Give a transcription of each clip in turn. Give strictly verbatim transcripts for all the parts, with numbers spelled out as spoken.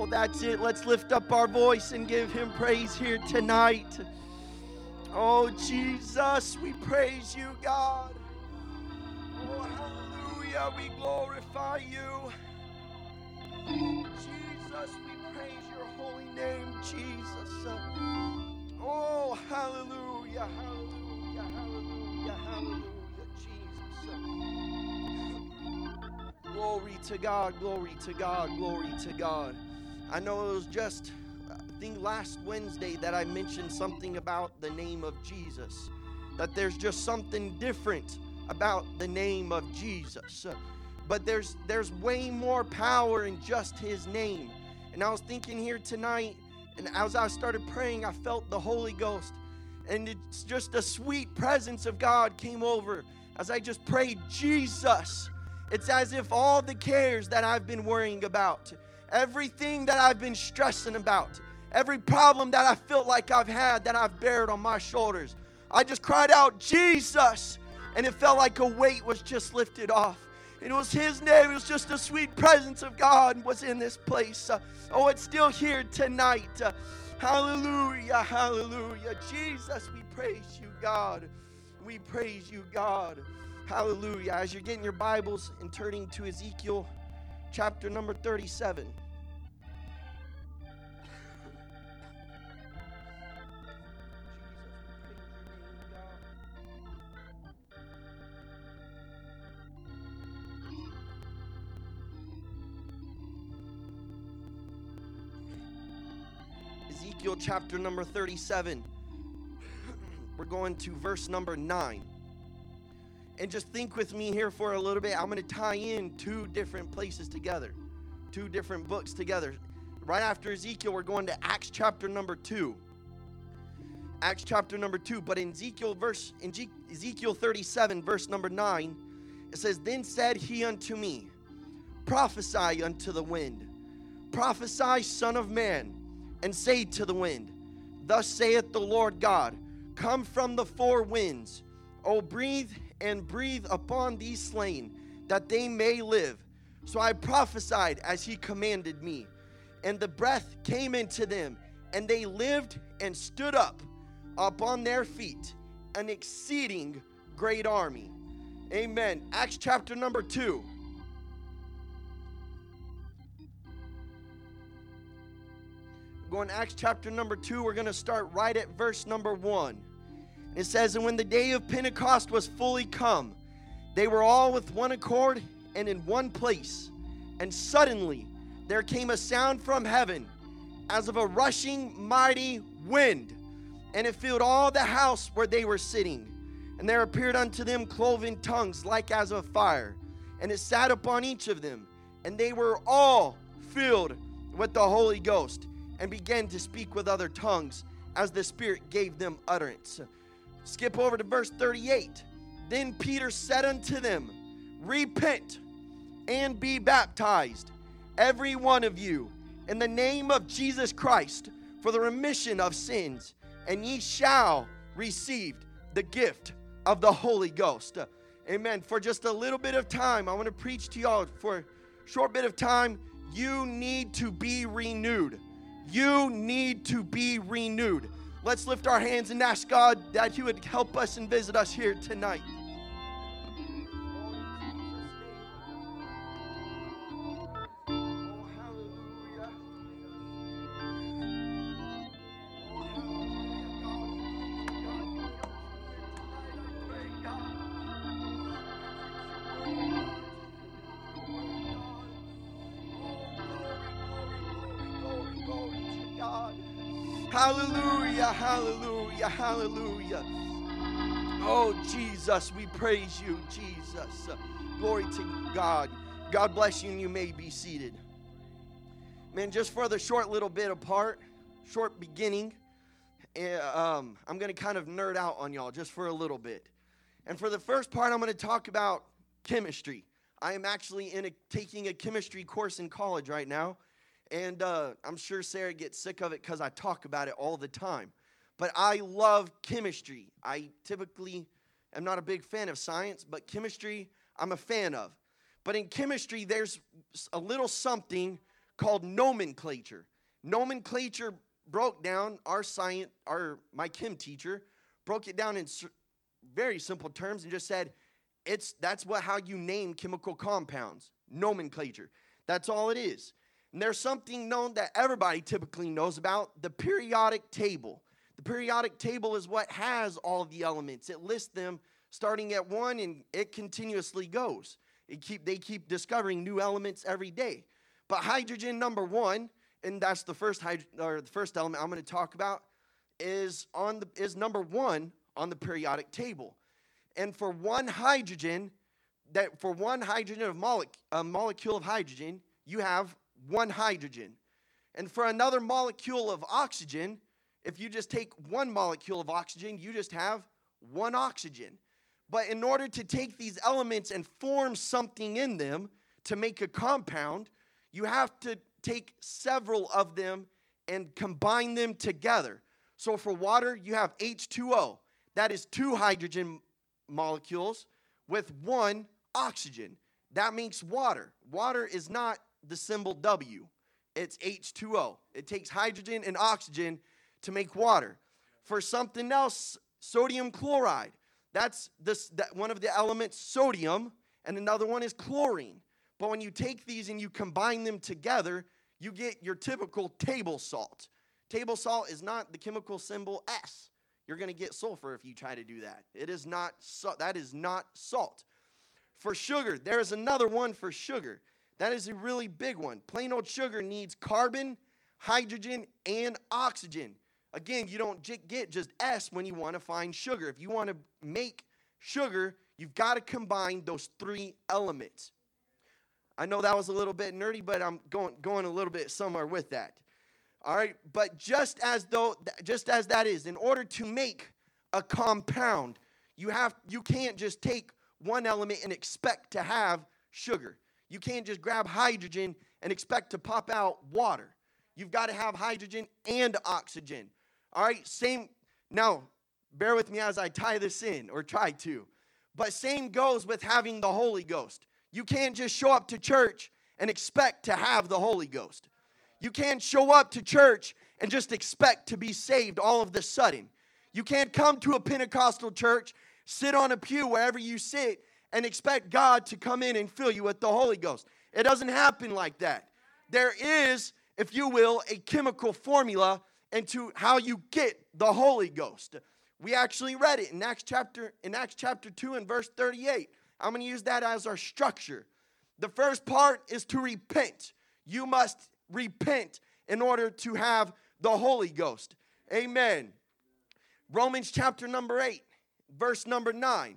that's it. Let's lift up our voice and give him praise here tonight. Oh, Jesus, we praise you, God. Oh, hallelujah, we glorify you. Jesus, we praise your holy name, Jesus. Oh, hallelujah, hallelujah, hallelujah, hallelujah, Jesus. Glory to God, glory to God, glory to God. I know it was just, I think last Wednesday that I mentioned something about the name of Jesus. That there's just something different about the name of Jesus. But there's there's way more power in just his name. And I was thinking here tonight, and as I started praying, I felt the Holy Ghost. And it's just a sweet presence of God came over as I just prayed, Jesus. It's as if all the cares that I've been worrying about, everything that I've been stressing about, every problem that I felt like I've had that I've bared on my shoulders, I just cried out, Jesus. And it felt like a weight was just lifted off. And it was his name. It was just the sweet presence of God was in this place. Uh, oh, it's still here tonight. Uh, hallelujah, hallelujah. Jesus, we praise you, God. We praise you, God. Hallelujah. As you're getting your Bibles and turning to Ezekiel chapter number thirty-seven. Ezekiel chapter number thirty-seven. We're going to verse number nine. And just think with me here for a little bit. I'm going to tie in two different places together. Two different books together. Right after Ezekiel, we're going to Acts chapter number two. Acts chapter number two. But in Ezekiel verse in Ezekiel thirty-seven, verse number nine, it says, Then said he unto me, Prophesy unto the wind. Prophesy, son of man, and say to the wind, Thus saith the Lord God, Come from the four winds, O breathe and breathe upon these slain, that they may live. So I prophesied as he commanded me, and the breath came into them, and they lived and stood up upon their feet, an exceeding great army. Amen. Acts chapter number two. Going to Acts chapter number two, we're going to start right at verse number one. It says, And when the day of Pentecost was fully come, they were all with one accord and in one place. And suddenly there came a sound from heaven, as of a rushing mighty wind, and it filled all the house where they were sitting. And there appeared unto them cloven tongues like as of fire, and it sat upon each of them. And they were all filled with the Holy Ghost, and began to speak with other tongues as the Spirit gave them utterance. Skip over to verse thirty-eight. Then Peter said unto them, Repent and be baptized, every one of you, in the name of Jesus Christ, for the remission of sins, and ye shall receive the gift of the Holy Ghost. Amen. For just a little bit of time, I want to preach to y'all for a short bit of time. You need to be renewed. You need to be renewed. Let's lift our hands and ask God that he would help us and visit us here tonight. Hallelujah, hallelujah, hallelujah. Oh, Jesus, we praise you, Jesus. Uh, glory to God. God bless you, and you may be seated. Man, just for the short little bit apart, short beginning, uh, um, I'm going to kind of nerd out on y'all just for a little bit. And for the first part, I'm going to talk about chemistry. I am actually in a, taking a chemistry course in college right now. And uh, I'm sure Sarah gets sick of it because I talk about it all the time. But I love chemistry. I typically am not a big fan of science, but chemistry I'm a fan of. But in chemistry, there's a little something called nomenclature. Nomenclature broke down our science, our my chem teacher broke it down in very simple terms and just said, it's that's what how you name chemical compounds. Nomenclature. That's all it is. And there's something known that everybody typically knows about, the periodic table. The periodic table is what has all the elements. It lists them starting at one, and it continuously goes. It keep they keep discovering new elements every day. But hydrogen number one, and that's the first hyd- or the first element I'm going to talk about, is on the is number one on the periodic table. And for one hydrogen, that for one hydrogen of mole- a molecule of hydrogen, you have one hydrogen. And for another molecule of oxygen, if you just take one molecule of oxygen, you just have one oxygen. But in order to take these elements and form something in them to make a compound, you have to take several of them and combine them together. So for water, you have H two O. That is two hydrogen molecules with one oxygen. That makes water. Water is not the symbol W. It's H two O. It takes hydrogen and oxygen to make water. For something else, sodium chloride. That's this, that one of the elements, sodium, and another one is chlorine. But when you take these and you combine them together, you get your typical table salt. Table salt is not the chemical symbol S. You're going to get sulfur if you try to do that. It is not salt. That is not salt. For sugar, there is another one for sugar. That is a really big one. Plain old sugar needs carbon, hydrogen, and oxygen. Again, you don't j- get just S when you want to find sugar. If you want to make sugar, you've got to combine those three elements. I know that was a little bit nerdy, but I'm going going a little bit somewhere with that. All right, but just as though, just as that is, in order to make a compound, you have you can't just take one element and expect to have sugar. You can't just grab hydrogen and expect to pop out water. You've got to have hydrogen and oxygen. All right, same. Now, bear with me as I tie this in, or try to. But same goes with having the Holy Ghost. You can't just show up to church and expect to have the Holy Ghost. You can't show up to church and just expect to be saved all of the sudden. You can't come to a Pentecostal church, sit on a pew wherever you sit, and expect God to come in and fill you with the Holy Ghost. It doesn't happen like that. There is, if you will, a chemical formula into how you get the Holy Ghost. We actually read it in Acts chapter in Acts chapter two and verse thirty-eight. I'm going to use that as our structure. The first part is to repent. You must repent in order to have the Holy Ghost. Amen. Romans chapter number eight, verse number nine.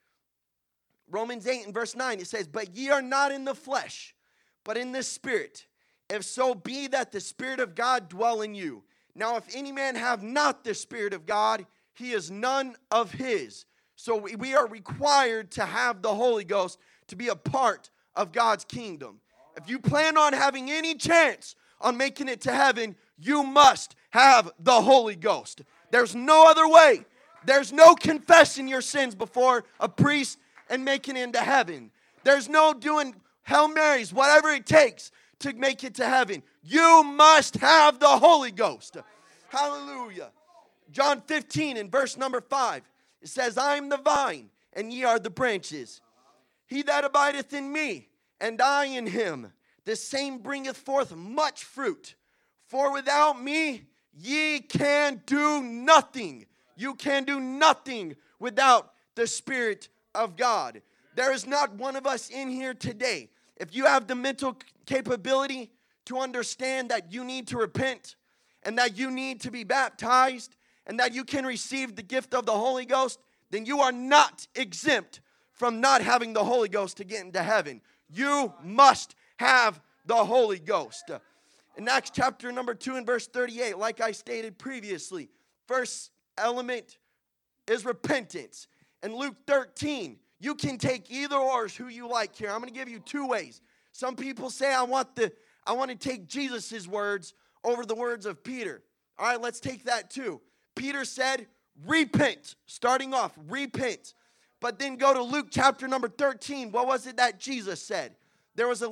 Romans eight and verse nine, it says, "But ye are not in the flesh, but in the Spirit, if so be that the Spirit of God dwell in you. Now if any man have not the Spirit of God, he is none of his." So we, we are required to have the Holy Ghost to be a part of God's kingdom. If you plan on having any chance on making it to heaven, you must have the Holy Ghost. There's no other way. There's no confessing your sins before a priest and making it into heaven. There's no doing Hail Marys, whatever it takes to make it to heaven. You must have the Holy Ghost. Hallelujah. John fifteen and verse number five. It says, "I am the vine, and ye are the branches. He that abideth in me, and I in him, the same bringeth forth much fruit. For without me, ye can do nothing." You can do nothing without the Spirit of God. There is not one of us in here today. If you have the mental capability to understand that you need to repent, and that you need to be baptized, and that you can receive the gift of the Holy Ghost, then you are not exempt from not having the Holy Ghost to get into heaven. You must have the Holy Ghost. In Acts chapter number two and verse thirty-eight, like I stated previously, first element is repentance. In Luke thirteen, you can take either or is who you like here. I'm going to give you two ways. Some people say, I want the I want to take Jesus' words over the words of Peter. All right, let's take that too. Peter said, repent. Starting off, repent. But then go to Luke chapter number thirteen. What was it that Jesus said? There was a little,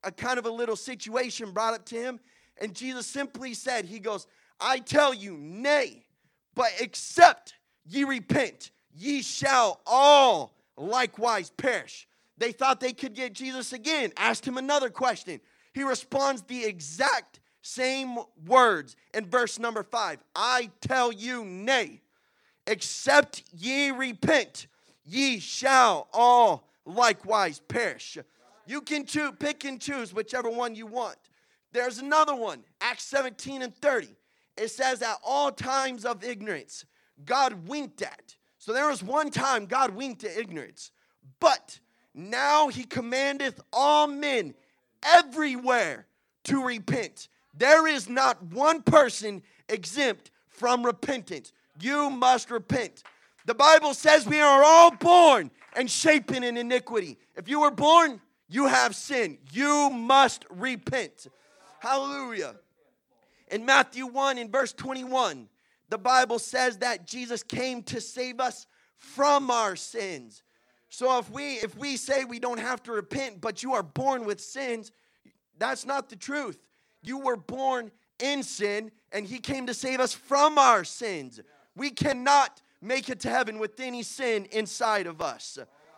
a kind of a little situation brought up to him. And Jesus simply said, he goes, I tell you, nay, but except ye repent, ye shall all likewise perish. They thought they could get Jesus again. Asked him another question. He responds the exact same words in verse number five. I tell you, nay, except ye repent, ye shall all likewise perish. You can choose, pick and choose whichever one you want. There's another one, Acts seventeen and thirty. It says, at all times of ignorance, God winked at. So there was one time God winked at ignorance. But now he commandeth all men everywhere to repent. There is not one person exempt from repentance. You must repent. The Bible says we are all born and shapen in iniquity. If you were born, you have sin. You must repent. Hallelujah. In Matthew one, in verse twenty-one, the Bible says that Jesus came to save us from our sins. So if we if we say we don't have to repent, but you are born with sins, that's not the truth. You were born in sin, and he came to save us from our sins. We cannot make it to heaven with any sin inside of us.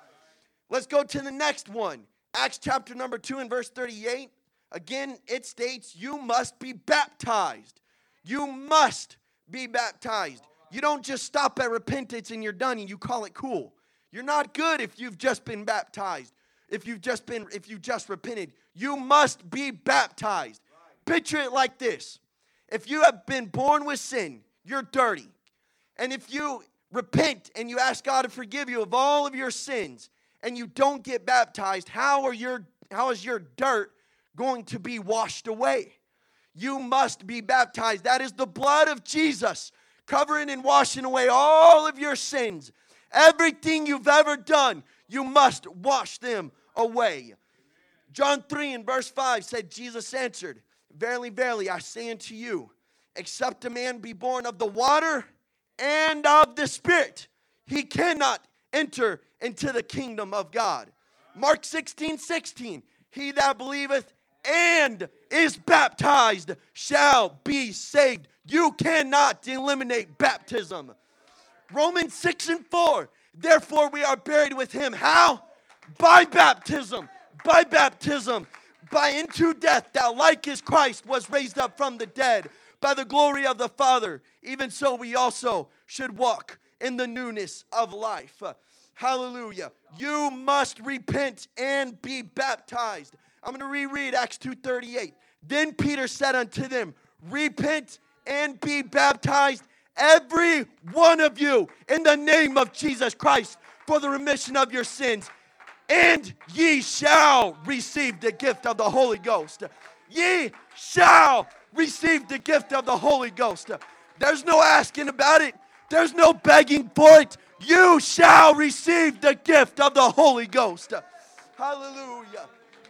Let's go to the next one. Acts chapter number two and verse thirty-eight. Again, it states, you must be baptized. You must be baptized. You don't just stop at repentance and you're done and you call it cool. You're not good if you've just been baptized. If you've just been, if you just repented, you must be baptized. Picture it like this. If you have been born with sin, you're dirty. And if you repent and you ask God to forgive you of all of your sins and you don't get baptized, how are your how is your dirt going to be washed away? You must be baptized. That is the blood of Jesus covering and washing away all of your sins. Everything you've ever done, you must wash them away. John three and verse five said, Jesus answered, verily, verily, I say unto you, except a man be born of the water and of the Spirit, he cannot enter into the kingdom of God. Mark sixteen, sixteen, he that believeth and is baptized shall be saved. You cannot eliminate baptism. Romans six and four, therefore we are buried with him. How? By baptism. By baptism. By into death, that like as Christ was raised up from the dead by the glory of the Father, even so we also should walk in the newness of life. Hallelujah. You must repent and be baptized. I'm going to reread Acts two thirty-eight. Then Peter said unto them, repent and be baptized, every one of you, in the name of Jesus Christ, for the remission of your sins, and ye shall receive the gift of the Holy Ghost. Ye shall receive the gift of the Holy Ghost. There's no asking about it. There's no begging for it. You shall receive the gift of the Holy Ghost. Hallelujah.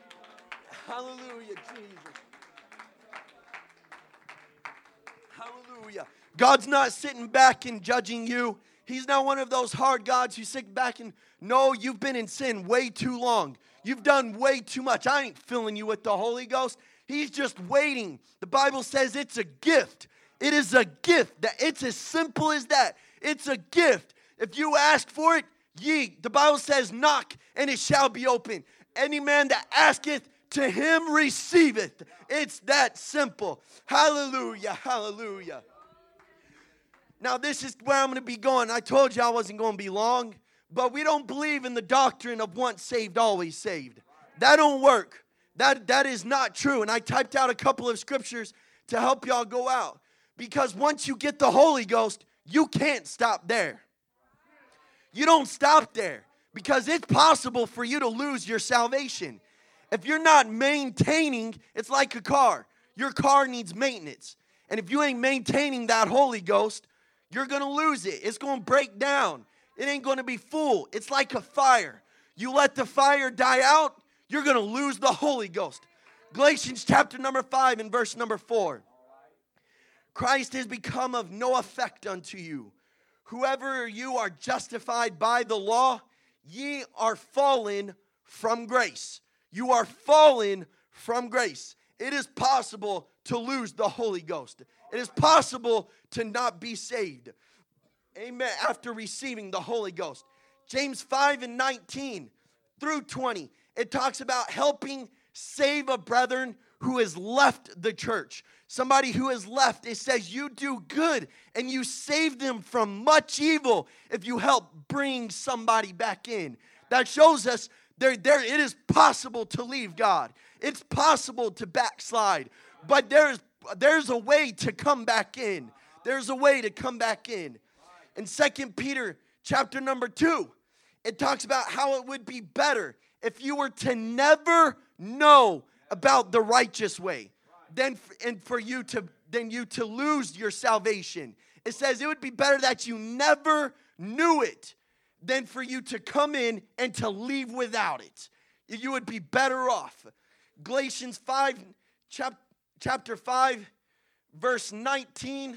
Hallelujah, Jesus. Hallelujah. God's not sitting back and judging you. He's not one of those hard gods who sit back and, no, you've been in sin way too long. You've done way too much. I ain't filling you with the Holy Ghost. He's just waiting. The Bible says it's a gift. It is a gift. That it's as simple as that. It's a gift. If you ask for it, ye, the Bible says, knock, and it shall be open. Any man that asketh, to him receiveth. It's that simple. Hallelujah, hallelujah. Now this is where I'm going to be going. I told you I wasn't going to be long, but we don't believe in the doctrine of once saved, always saved. That don't work. That, that is not true. And I typed out a couple of scriptures to help y'all go out. Because once you get the Holy Ghost, you can't stop there. You don't stop there. Because it's possible for you to lose your salvation. If you're not maintaining, it's like a car. Your car needs maintenance. And if you ain't maintaining that Holy Ghost, you're going to lose it. It's going to break down. It ain't going to be full. It's like a fire. You let the fire die out, you're going to lose the Holy Ghost. Galatians chapter number five and verse number four. Christ is become of no effect unto you. Whoever you are justified by the law, ye are fallen from grace. You are fallen from grace. It is possible to lose the Holy Ghost. It is possible to not be saved. Amen. After receiving the Holy Ghost. James five and nineteen through twenty. It talks about helping save a brethren who has left the church. Somebody who has left. It says you do good and you save them from much evil if you help bring somebody back in. That shows us there, there it is possible to leave God. It's possible to backslide. But there's there's a way to come back in. There's a way to come back in. In Second Peter chapter number two, it talks about how it would be better if you were to never know about the righteous way than and for you to than you to lose your salvation. It says it would be better that you never knew it than for you to come in and to leave without it. You would be better off. Galatians five, chap, chapter five, verse nineteen.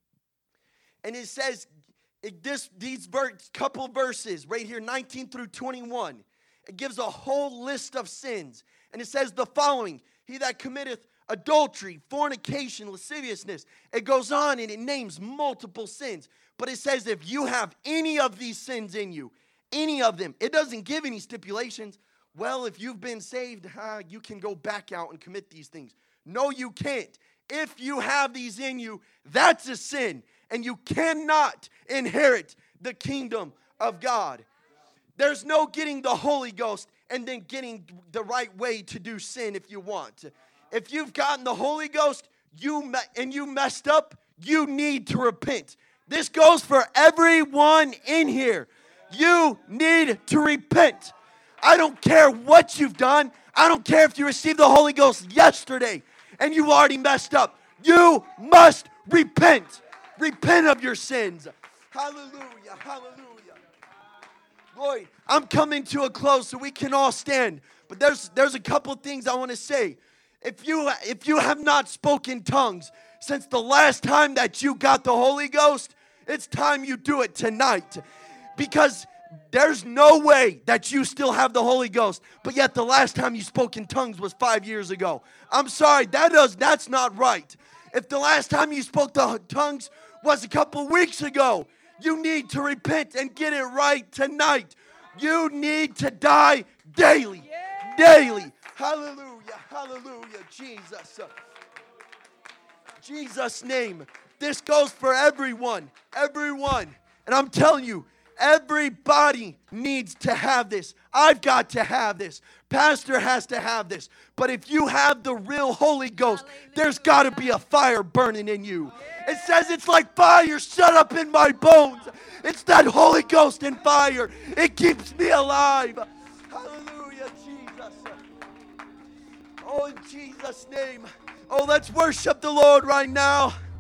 And it says, it, this these verse, couple verses right here, nineteen through twenty-one. It gives a whole list of sins. And it says the following: he that committeth adultery, fornication, lasciviousness. It goes on and it names multiple sins. But it says if you have any of these sins in you, any of them, it doesn't give any stipulations. Well, if you've been saved, uh, you can go back out and commit these things. No, you can't. If you have these in you, that's a sin. And you cannot inherit the kingdom of God. There's no getting the Holy Ghost and then getting the right way to do sin if you want. If you've gotten the Holy Ghost you me- and you messed up, you need to repent. This goes for everyone in here. You need to repent. I don't care what you've done. I don't care if you received the Holy Ghost yesterday and you already messed up. You must repent. Repent of your sins. Hallelujah, hallelujah. Lord, I'm coming to a close so we can all stand. But there's there's a couple things I want to say. If you if you have not spoken tongues since the last time that you got the Holy Ghost, it's time you do it tonight. Because there's no way that you still have the Holy Ghost, but yet the last time you spoke in tongues was five years ago. I'm sorry, that does that's not right. If the last time you spoke the tongues was a couple weeks ago, you need to repent and get it right tonight. You need to die daily. Daily. Hallelujah. Hallelujah. Jesus. Jesus' name. This goes for everyone. Everyone. And I'm telling you, everybody needs to have this. I've got to have this. Pastor has to have this. But if you have the real Holy Ghost, there's got to be a fire burning in you. It says it's like fire shut up in my bones. It's that Holy Ghost and fire. It keeps me alive. Hallelujah, Jesus. Oh, in Jesus' name. Oh, let's worship the Lord right now.